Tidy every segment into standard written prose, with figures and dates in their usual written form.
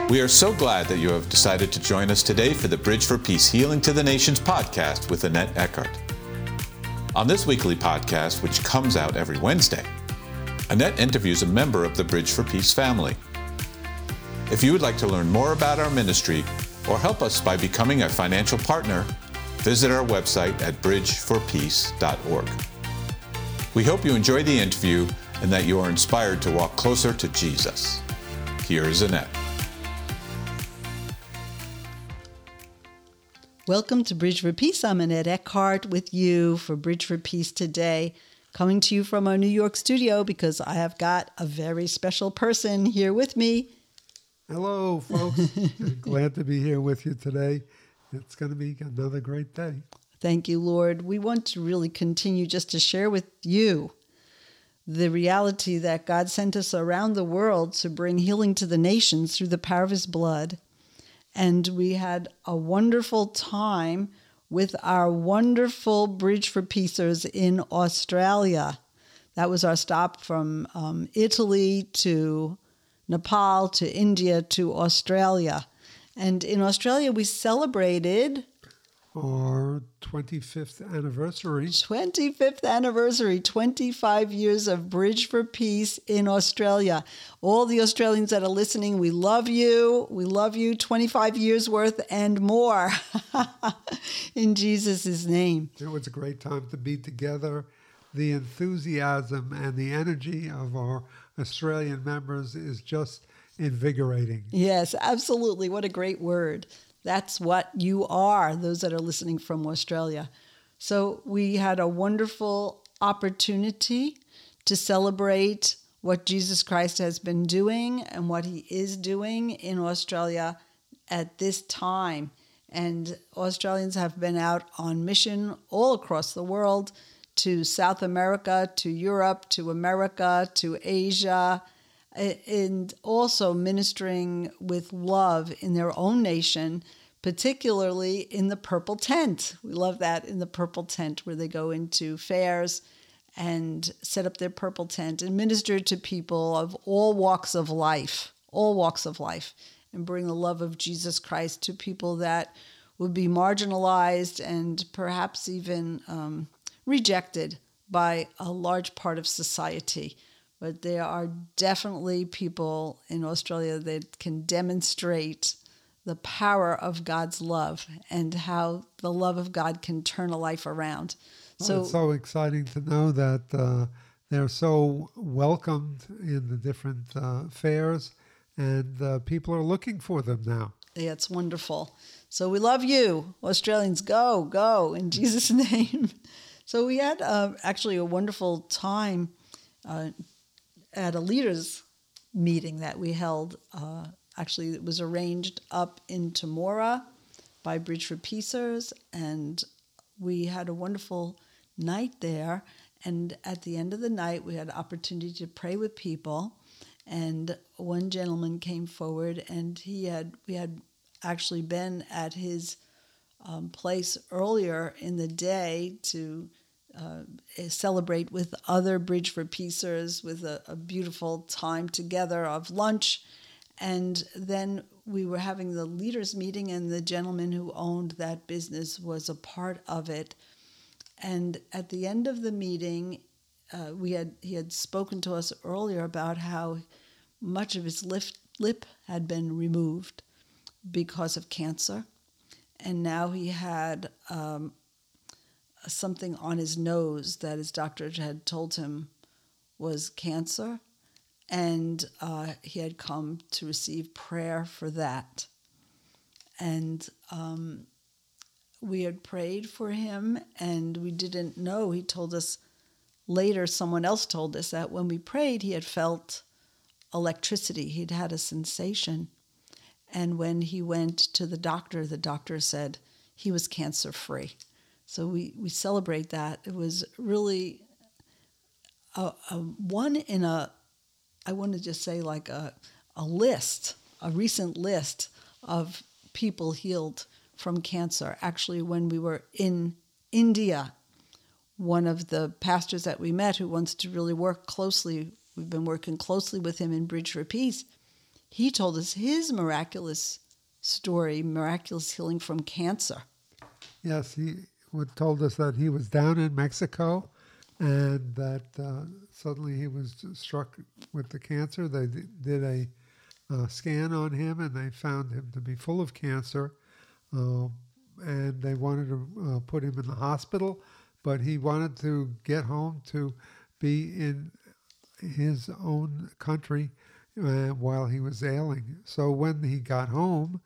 We are so glad that you have decided to join us today for the Bridge for Peace Healing to the Nations podcast with Annette Eckhart. On this weekly podcast, which comes out every Wednesday, Annette interviews a member of the Bridge for Peace family. If you would like to learn more about our ministry or help us by becoming a financial partner, visit our website at bridgeforpeace.org. We hope you enjoy the interview and that you are inspired to walk closer to Jesus. Here is Annette. Welcome to Bridge for Peace. I'm Annette Eckhart with you for Bridge for Peace today, coming to you from our New York studio because I have got a very special person here with me. Hello, folks. Glad to be here with you today. It's going to be another great day. Thank you, Lord. We want to really continue just to share with you the reality that God sent us around the world to bring healing to the nations through the power of His blood. And we had a wonderful time with our wonderful Bridge for Peacers in Australia. That was our stop from Italy to Nepal to India to Australia. And in Australia, we celebrated our 25th anniversary. 25th anniversary, 25 years of Bridge for Peace in Australia. All the Australians that are listening, we love you. We love you. 25 years worth and more in Jesus' name. It was a great time to be together. The enthusiasm and the energy of our Australian members is just invigorating. Yes, absolutely. What a great word. That's what you are, those that are listening from Australia. So we had a wonderful opportunity to celebrate what Jesus Christ has been doing and what He is doing in Australia at this time. And Australians have been out on mission all across the world, to South America, to Europe, to America, to Asia, and also ministering with love in their own nation, particularly in the Purple Tent. We love that, in the Purple Tent, where they go into fairs and set up their Purple Tent and minister to people of all walks of life, and bring the love of Jesus Christ to people that would be marginalized and perhaps even rejected by a large part of society. But there are definitely people in Australia that can demonstrate the power of God's love and how the love of God can turn a life around. So it's so exciting to know that they're so welcomed in the different fairs, and people are looking for them now. Yeah, it's wonderful. So we love you, Australians. Go, in Jesus' name. So we had actually a wonderful time at a leaders meeting that we held. Actually, it was arranged up in Temora by Bridge for Peacers, and we had a wonderful night there. And at the end of the night, we had an opportunity to pray with people. And one gentleman came forward, and we had actually been at his place earlier in the day to celebrate with other Bridge for Peacers, with a beautiful time together of lunch. And then we were having the leaders meeting, and the gentleman who owned that business was a part of it. And at the end of the meeting, he had spoken to us earlier about how much of his lip had been removed because of cancer. And now he had something on his nose that his doctor had told him was cancer. And he had come to receive prayer for that. And we had prayed for him, and we didn't know. He told us later, someone else told us that when we prayed, he had felt electricity. He'd had a sensation. And when he went to the doctor said he was cancer-free. So we celebrate that. It was really one in a, I want to just say like a recent list of people healed from cancer. Actually, when we were in India, one of the pastors that we met who wants to really work closely, we've been working closely with him in Bridge for Peace, he told us his miraculous story, miraculous healing from cancer. Yes, he told us that he was down in Mexico and that suddenly he was struck with the cancer. They did a scan on him and they found him to be full of cancer. And they wanted to put him in the hospital, but he wanted to get home to be in his own country while he was ailing. So when he got home,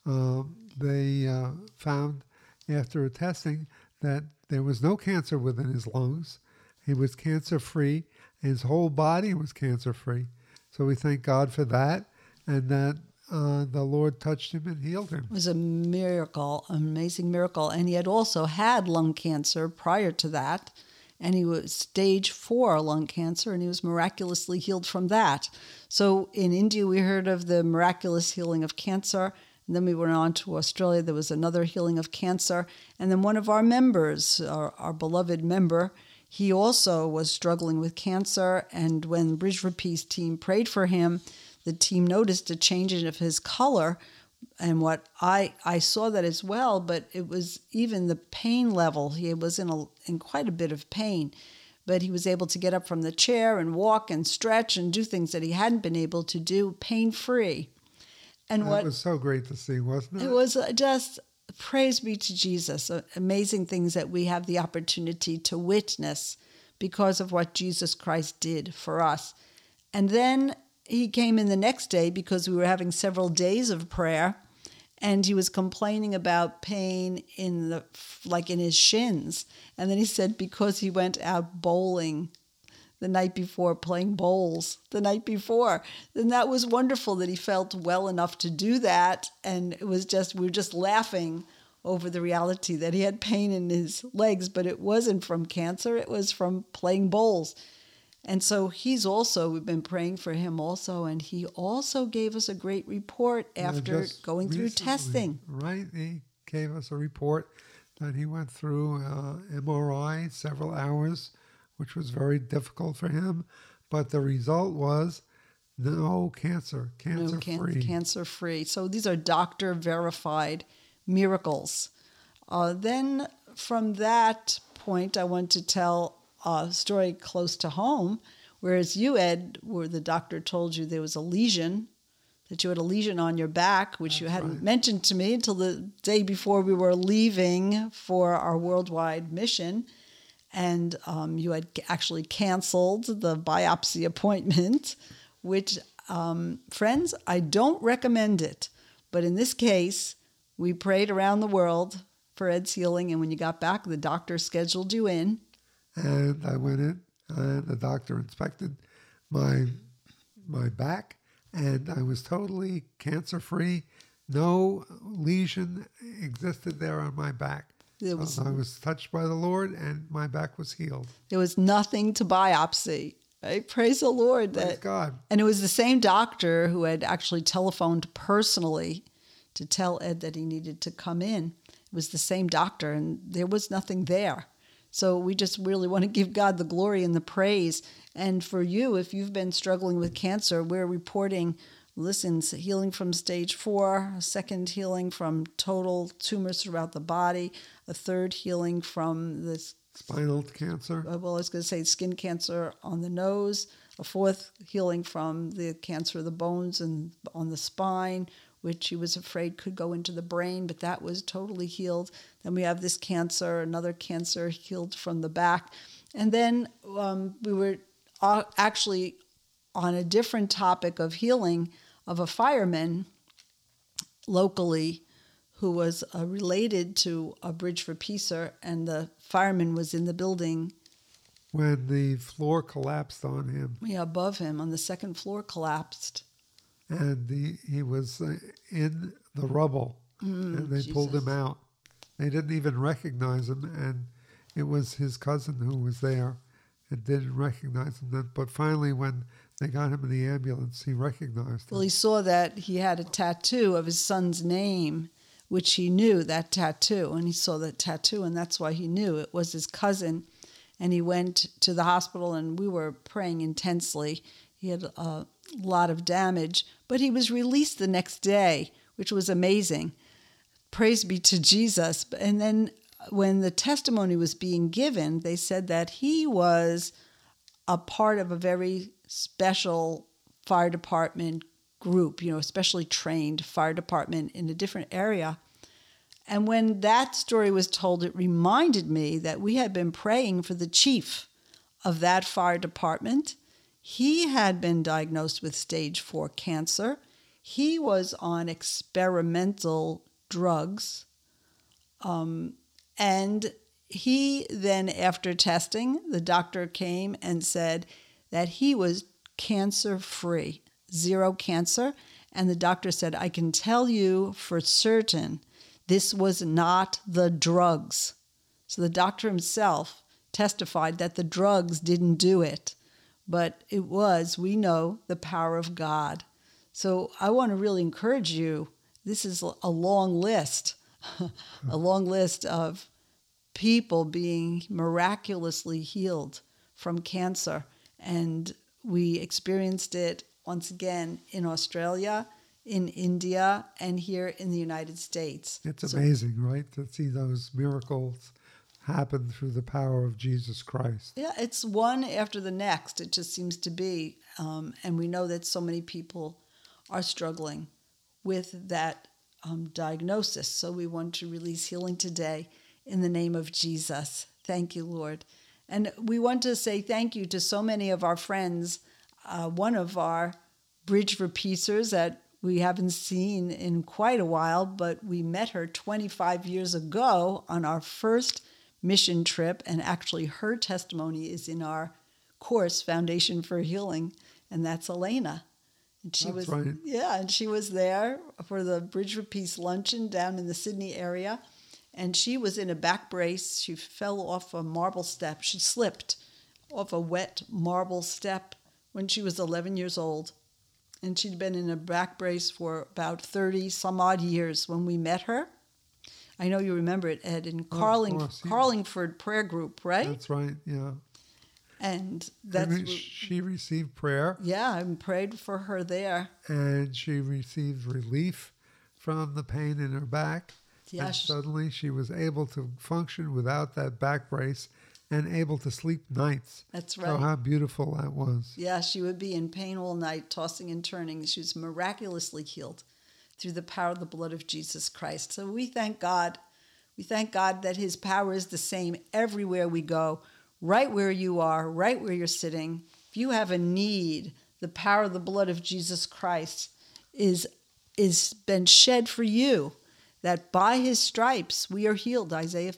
they found after a testing that there was no cancer within his lungs. He was cancer-free. His whole body was cancer-free. So we thank God for that, and that the Lord touched him and healed him. It was a miracle, an amazing miracle. And he had also had lung cancer prior to that, and he was stage 4 lung cancer, and he was miraculously healed from that. So in India, we heard of the miraculous healing of cancer, and then we went on to Australia. There was another healing of cancer. And then one of our members, our beloved member, he also was struggling with cancer, and when Bridge for Peace team prayed for him, the team noticed a change of his color, and what I saw that as well, but it was even the pain level. He was in quite a bit of pain, but he was able to get up from the chair and walk and stretch and do things that he hadn't been able to do pain-free. And that was so great to see, wasn't it? It was just, praise be to Jesus, amazing things that we have the opportunity to witness because of what Jesus Christ did for us. And then he came in the next day because we were having several days of prayer, and he was complaining about pain in his shins. And then he said because he went out bowling the night before, playing bowls the night before. And that was wonderful that he felt well enough to do that. And it was just, we were just laughing over the reality that he had pain in his legs, but it wasn't from cancer, it was from playing bowls. And so we've been praying for him also, and he also gave us a great report after going through testing. Right, he gave us a report that he went through MRI several hours, which was very difficult for him, but the result was no cancer, cancer-free. Cancer-free. So these are doctor-verified miracles. Then from that point, I want to tell a story close to home, whereas you, Ed, where the doctor told you there was a lesion, that you had a lesion on your back, which you hadn't mentioned to me until the day before we were leaving for our worldwide mission. And you had actually canceled the biopsy appointment, which, friends, I don't recommend it. But in this case, we prayed around the world for Ed's healing, and when you got back, the doctor scheduled you in. And I went in, and the doctor inspected my back, and I was totally cancer-free. No lesion existed there on my back. I was touched by the Lord, and my back was healed. There was nothing to biopsy. Right? Praise the Lord. Praise God. And it was the same doctor who had actually telephoned personally to tell Ed that he needed to come in. It was the same doctor, and there was nothing there. So we just really want to give God the glory and the praise. And for you, if you've been struggling with cancer, we're reporting, healing from stage 4, a second healing from total tumors throughout the body, a third healing from the spinal cancer. I was going to say skin cancer on the nose, a fourth healing from the cancer of the bones and on the spine, which he was afraid could go into the brain, but that was totally healed. Then we have this cancer, another cancer healed from the back. And then we were actually on a different topic of healing of a fireman locally who was related to a Bridge for Peacer, and the fireman was in the building. When the floor collapsed on him. Yeah, above him, on the second floor collapsed. And he was in the rubble, and they pulled him out. They didn't even recognize him, and it was his cousin who was there and didn't recognize him. But finally, when they got him in the ambulance, he recognized him. Well, he saw that he had a tattoo of his son's name, which he knew, that tattoo, and he saw that tattoo, and that's why he knew it was his cousin. And he went to the hospital, and we were praying intensely. He had lot of damage, but he was released the next day, which was amazing. Praise be to Jesus. And then when the testimony was being given, they said that he was a part of a very special fire department group, especially trained fire department in a different area. And when that story was told, it reminded me that we had been praying for the chief of that fire department. He had been diagnosed with stage 4 cancer. He was on experimental drugs. And he then, after testing, the doctor came and said that he was cancer-free, 0 cancer. And the doctor said, I can tell you for certain this was not the drugs. So the doctor himself testified that the drugs didn't do it, but it was, we know, the power of God. So I want to really encourage you. This is a long list, a long list of people being miraculously healed from cancer. And we experienced it once again in Australia, in India, and here in the United States. It's amazing, right, to see those miracles happen through the power of Jesus Christ. Yeah, it's one after the next. It just seems to be. And we know that so many people are struggling with that diagnosis. So we want to release healing today in the name of Jesus. Thank you, Lord. And we want to say thank you to so many of our friends. One of our Bridge for Peacers that we haven't seen in quite a while, but we met her 25 years ago on our first mission trip, and actually her testimony is in our course, Foundation for Healing, and that's Elena. And she That's right. Yeah, and she was there for the Bridge for Peace luncheon down in the Sydney area, and she was in a back brace. She fell off a marble step. She slipped off a wet marble step when she was 11 years old. And she'd been in a back brace for about 30 some odd years when we met her. I know you remember it, Ed, in Carlingford Prayer Group, right? That's right, yeah. And she received prayer. Yeah, I prayed for her there. And she received relief from the pain in her back. Yeah, and suddenly she was able to function without that back brace and able to sleep nights. That's right. So how beautiful that was. Yeah, she would be in pain all night, tossing and turning. She was miraculously healed through the power of the blood of Jesus Christ. So we thank God. We thank God that his power is the same everywhere we go, right where you are, right where you're sitting. If you have a need, the power of the blood of Jesus Christ is been shed for you, that by his stripes we are healed, Isaiah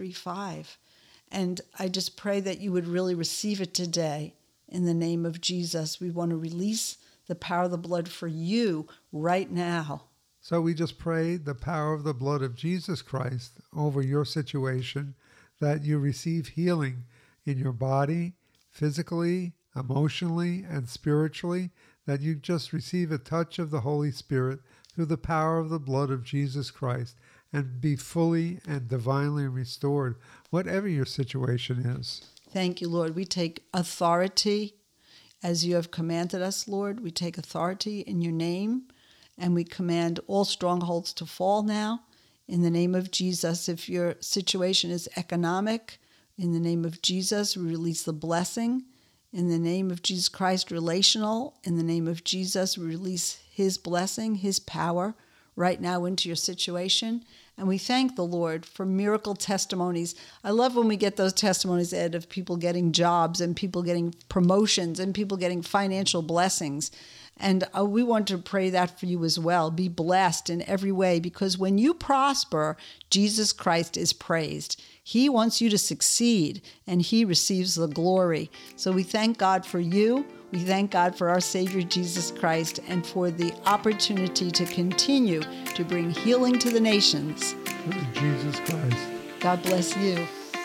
53:5. And I just pray that you would really receive it today in the name of Jesus. We want to release the power of the blood for you right now. So we just pray the power of the blood of Jesus Christ over your situation, that you receive healing in your body, physically, emotionally, and spiritually, that you just receive a touch of the Holy Spirit through the power of the blood of Jesus Christ, and be fully and divinely restored, whatever your situation is. Thank you, Lord. We take authority as you have commanded us, Lord. We take authority in your name, and we command all strongholds to fall now in the name of Jesus. If your situation is economic, in the name of Jesus, we release the blessing. In the name of Jesus Christ, relational. In the name of Jesus, we release his blessing, his power right now into your situation. And we thank the Lord for miracle testimonies. I love when we get those testimonies, Ed, of people getting jobs and people getting promotions and people getting financial blessings. And we want to pray that for you as well. Be blessed in every way, because when you prosper, Jesus Christ is praised. He wants you to succeed, and he receives the glory. So we thank God for you. We thank God for our Savior, Jesus Christ, and for the opportunity to continue to bring healing to the nations. Through Jesus Christ. God bless you.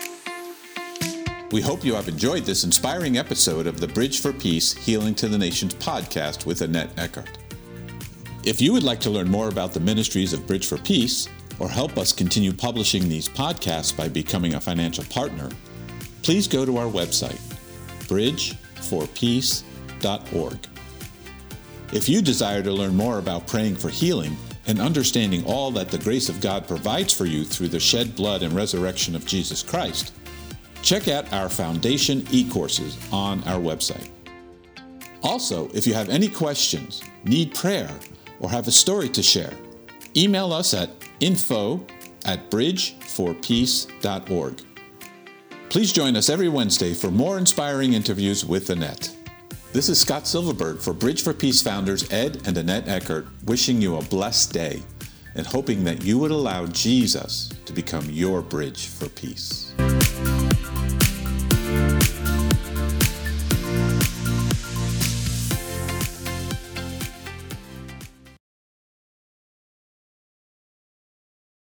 We hope you have enjoyed this inspiring episode of the Bridge for Peace Healing to the Nations podcast with Annette Eckhart. If you would like to learn more about the ministries of Bridge for Peace, or help us continue publishing these podcasts by becoming a financial partner, please go to our website, bridgeforpeace.org. If you desire to learn more about praying for healing and understanding all that the grace of God provides for you through the shed blood and resurrection of Jesus Christ, check out our Foundation e-courses on our website. Also, if you have any questions, need prayer, or have a story to share, email us at info@bridgeforpeace.org. Please join us every Wednesday for more inspiring interviews with Annette. This is Scott Silverberg for Bridge for Peace founders Ed and Annette Eckert, wishing you a blessed day and hoping that you would allow Jesus to become your bridge for peace.